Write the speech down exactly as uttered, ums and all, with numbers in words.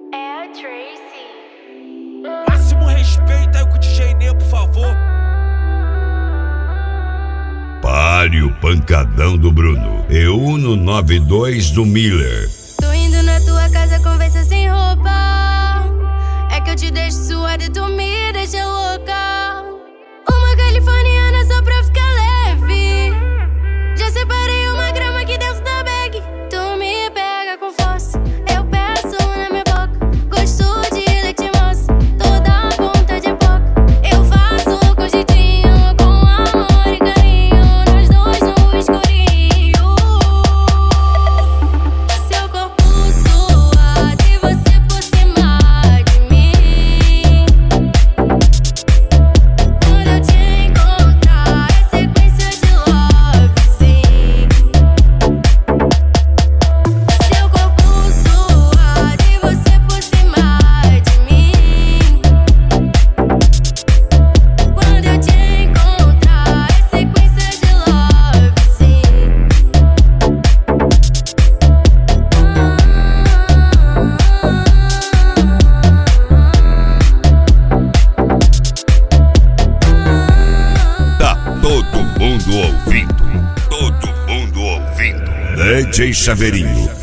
É a Tracy. Máximo respeito aí com o D J Nê, por favor. Pare o pancadão do Bruno. E Uno noventa e dois do Miller. Tô indo na tua casa, conversa sem roupa. É que eu te deixo suada e tu me deixa louca. Uma californiana só pra ficar leve. Já separei uma grama aqui dentro da bag. Tu me pega com força, eu peço na minha boca. Gosto de leite moça, toda ponta de boca. Eu faço com jeitinho, com amor e carinho. Nós dois no escurinho. Seu corpo suado e você por cima de mim. Quando eu te encontrar, é sequência de love, sim. Seu corpo suado e você por cima de mim. Quando eu te encontrar, é sequência de love, sim. Tá todo mundo ouvindo. Todo mundo ouvindo. D J Chaveirinho.